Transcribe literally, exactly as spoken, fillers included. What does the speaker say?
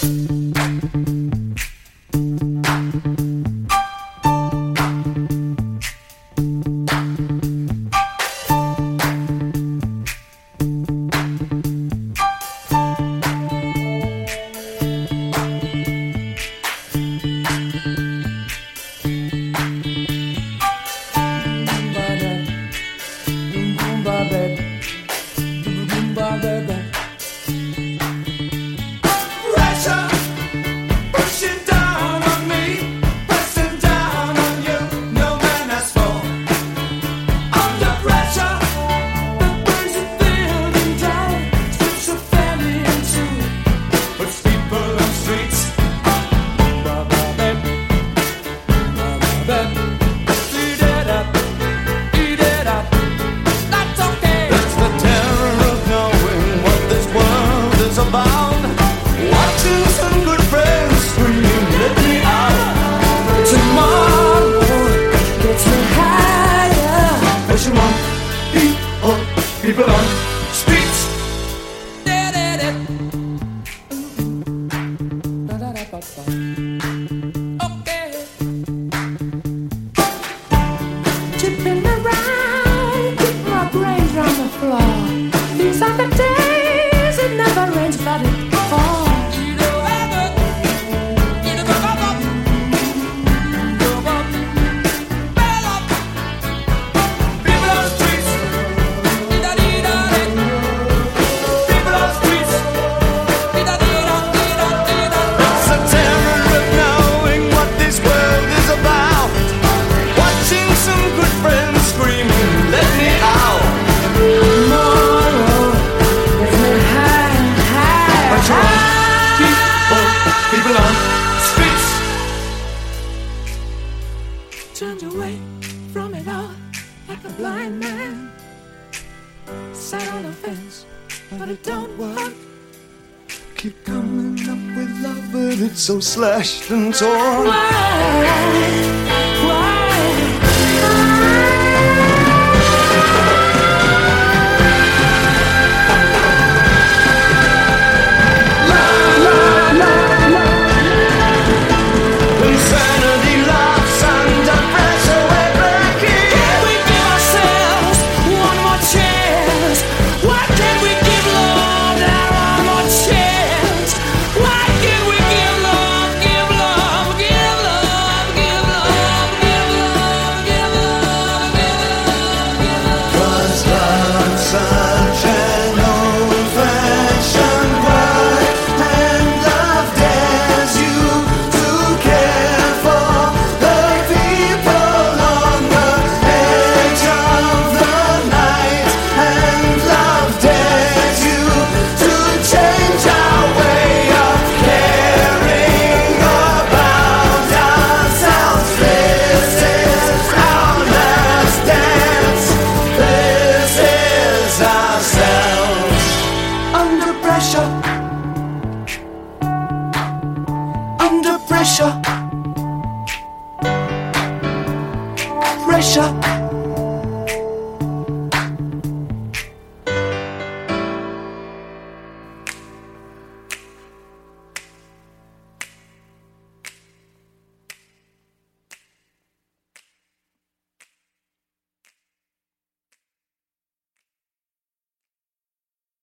People on streets. Okay. Tipping around, keep my brains on the floor. These are the days it never rains, but it falls. Turned away from it all like a blind man. Sat on a fence, but it don't work. Keep coming up with love, but it's so slashed and torn. Why? Why? Under pressure.